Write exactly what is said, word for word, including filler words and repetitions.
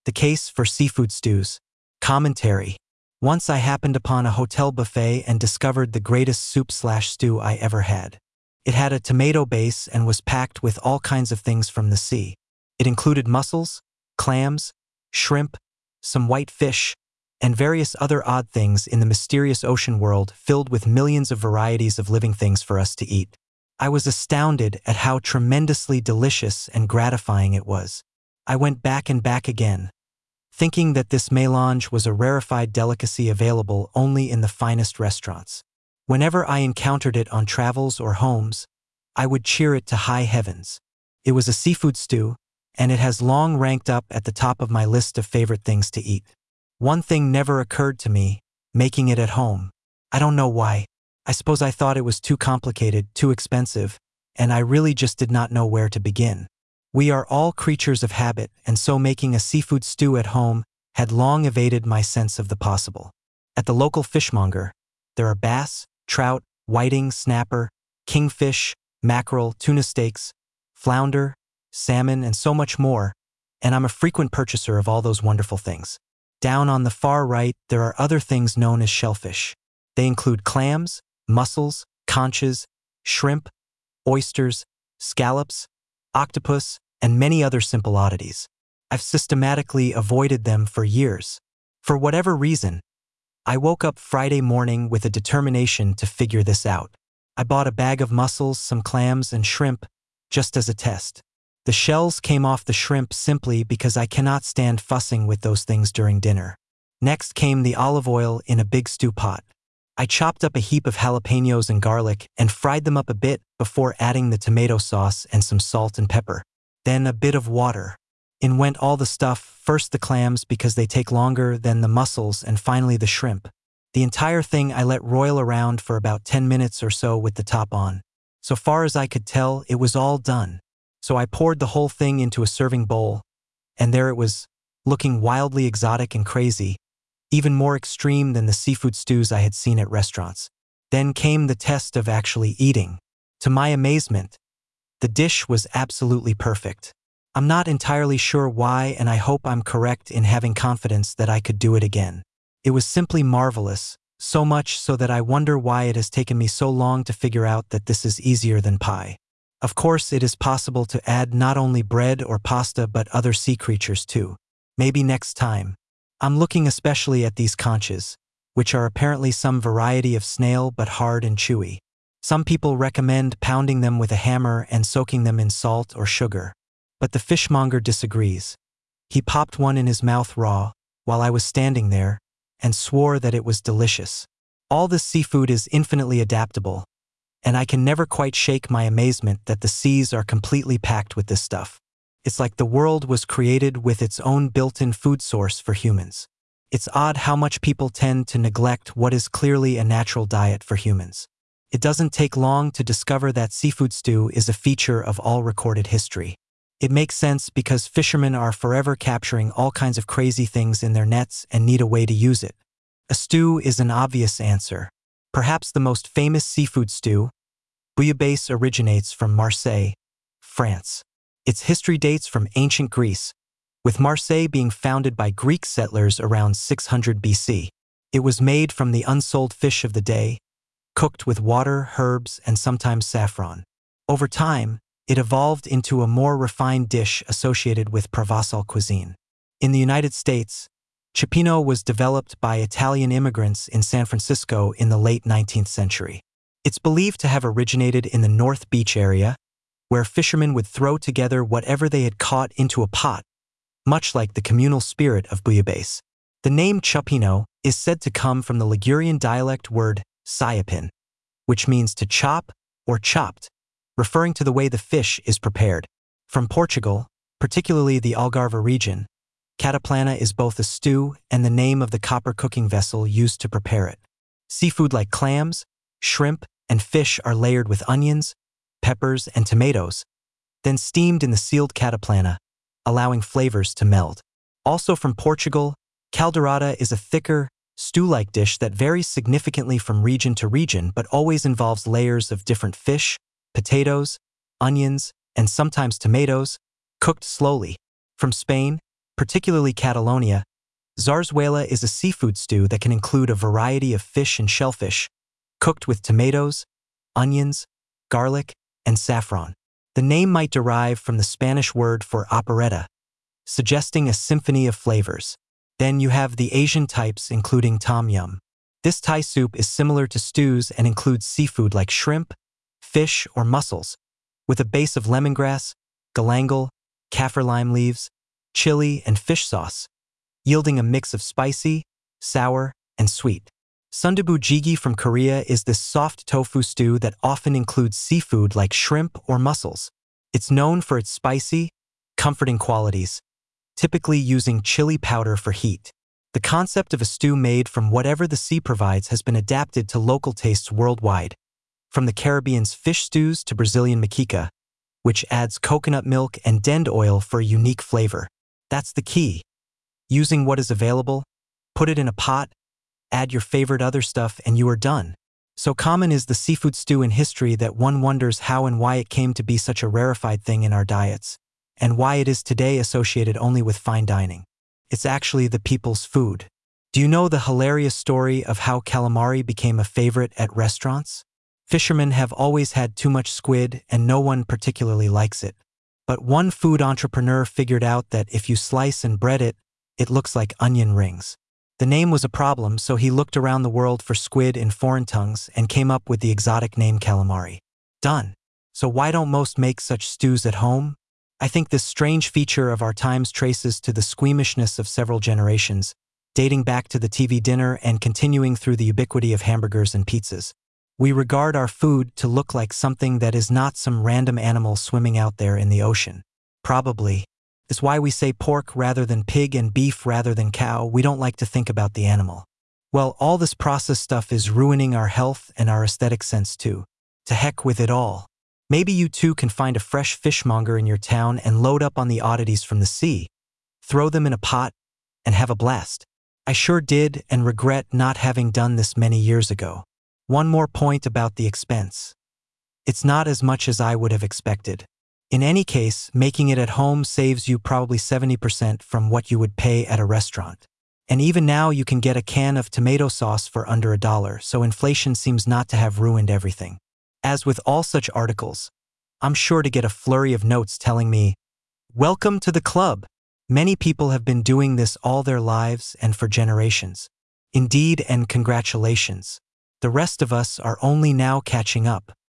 The Case for Seafood Stews. Commentary. Once I happened upon a hotel buffet and discovered the greatest soup slash stew I ever had. It had a tomato base and was packed with all kinds of things from the sea. It included mussels, clams, shrimp, some white fish, and various other odd things in the mysterious ocean world filled with millions of varieties of living things for us to eat. I was astounded at how tremendously delicious and gratifying it was. I went back and back again, thinking that this melange was a rarefied delicacy available only in the finest restaurants. Whenever I encountered it on travels or homes, I would cheer it to high heavens. It was a seafood stew, and it has long ranked up at the top of my list of favorite things to eat. One thing never occurred to me, making it at home. I don't know why. I suppose I thought it was too complicated, too expensive, and I really just did not know where to begin. We are all creatures of habit, and so making a seafood stew at home had long evaded my sense of the possible. At the local fishmonger, there are bass, trout, whiting, snapper, kingfish, mackerel, tuna steaks, flounder, salmon, and so much more, and I'm a frequent purchaser of all those wonderful things. Down on the far right, there are other things known as shellfish. They include clams, mussels, conches, shrimp, oysters, scallops, octopus, and many other simple oddities. I've systematically avoided them for years. For whatever reason, I woke up Friday morning with a determination to figure this out. I bought a bag of mussels, some clams, and shrimp, just as a test. The shells came off the shrimp simply because I cannot stand fussing with those things during dinner. Next came the olive oil in a big stew pot. I chopped up a heap of jalapenos and garlic and fried them up a bit before adding the tomato sauce and some salt and pepper. Then a bit of water. In went all the stuff, first the clams because they take longer, then the mussels, and finally the shrimp. The entire thing I let roil around for about ten minutes or so with the top on. So far as I could tell, it was all done. So I poured the whole thing into a serving bowl, and there it was, looking wildly exotic and crazy, even more extreme than the seafood stews I had seen at restaurants. Then came the test of actually eating. To my amazement, the dish was absolutely perfect. I'm not entirely sure why, and I hope I'm correct in having confidence that I could do it again. It was simply marvelous, so much so that I wonder why it has taken me so long to figure out that this is easier than pie. Of course, it is possible to add not only bread or pasta but other sea creatures too. Maybe next time. I'm looking especially at these conches, which are apparently some variety of snail but hard and chewy. Some people recommend pounding them with a hammer and soaking them in salt or sugar. But the fishmonger disagrees. He popped one in his mouth raw, while I was standing there, and swore that it was delicious. All this seafood is infinitely adaptable, and I can never quite shake my amazement that the seas are completely packed with this stuff. It's like the world was created with its own built-in food source for humans. It's odd how much people tend to neglect what is clearly a natural diet for humans. It doesn't take long to discover that seafood stew is a feature of all recorded history. It makes sense because fishermen are forever capturing all kinds of crazy things in their nets and need a way to use it. A stew is an obvious answer. Perhaps the most famous seafood stew, bouillabaisse, originates from Marseille, France. Its history dates from ancient Greece, with Marseille being founded by Greek settlers around six hundred B C. It was made from the unsold fish of the day, cooked with water, herbs, and sometimes saffron. Over time, it evolved into a more refined dish associated with Provençal cuisine. In the United States, cioppino was developed by Italian immigrants in San Francisco in the late nineteenth century. It's believed to have originated in the North Beach area, where fishermen would throw together whatever they had caught into a pot, much like the communal spirit of bouillabaisse. The name cioppino is said to come from the Ligurian dialect word siapin, which means to chop or chopped, referring to the way the fish is prepared. From Portugal, particularly the Algarve region, cataplana is both a stew and the name of the copper cooking vessel used to prepare it. Seafood like clams, shrimp, and fish are layered with onions, peppers, and tomatoes, then steamed in the sealed cataplana, allowing flavors to meld. Also from Portugal, caldeirada is a thicker, stew-like dish that varies significantly from region to region but always involves layers of different fish, potatoes, onions, and sometimes tomatoes, cooked slowly. From Spain, particularly Catalonia, zarzuela is a seafood stew that can include a variety of fish and shellfish, cooked with tomatoes, onions, garlic, and saffron. The name might derive from the Spanish word for operetta, suggesting a symphony of flavors. Then you have the Asian types, including tom yum. This Thai soup is similar to stews and includes seafood like shrimp, fish, or mussels, with a base of lemongrass, galangal, kaffir lime leaves, chili, and fish sauce, yielding a mix of spicy, sour, and sweet. Sundubu jjigae from Korea is this soft tofu stew that often includes seafood like shrimp or mussels. It's known for its spicy, comforting qualities, typically using chili powder for heat. The concept of a stew made from whatever the sea provides has been adapted to local tastes worldwide, from the Caribbean's fish stews to Brazilian moqueca, which adds coconut milk and dend oil for a unique flavor. That's the key. Using what is available, put it in a pot, add your favorite other stuff, and you are done. So common is the seafood stew in history that one wonders how and why it came to be such a rarefied thing in our diets, and why it is today associated only with fine dining. It's actually the people's food. Do you know the hilarious story of how calamari became a favorite at restaurants? Fishermen have always had too much squid and no one particularly likes it. But one food entrepreneur figured out that if you slice and bread it, it looks like onion rings. The name was a problem, so he looked around the world for squid in foreign tongues and came up with the exotic name calamari. Done. So why don't most make such stews at home? I think this strange feature of our times traces to the squeamishness of several generations, dating back to the T V dinner and continuing through the ubiquity of hamburgers and pizzas. We regard our food to look like something that is not some random animal swimming out there in the ocean. Probably. It's why we say pork rather than pig and beef rather than cow. We don't like to think about the animal. Well, all this processed stuff is ruining our health and our aesthetic sense too. To heck with it all. Maybe you too can find a fresh fishmonger in your town and load up on the oddities from the sea, throw them in a pot, and have a blast. I sure did and regret not having done this many years ago. One more point about the expense. It's not as much as I would have expected. In any case, making it at home saves you probably seventy percent from what you would pay at a restaurant. And even now you can get a can of tomato sauce for under a dollar, so inflation seems not to have ruined everything. As with all such articles, I'm sure to get a flurry of notes telling me, "Welcome to the club." Many people have been doing this all their lives and for generations. Indeed, and congratulations. The rest of us are only now catching up.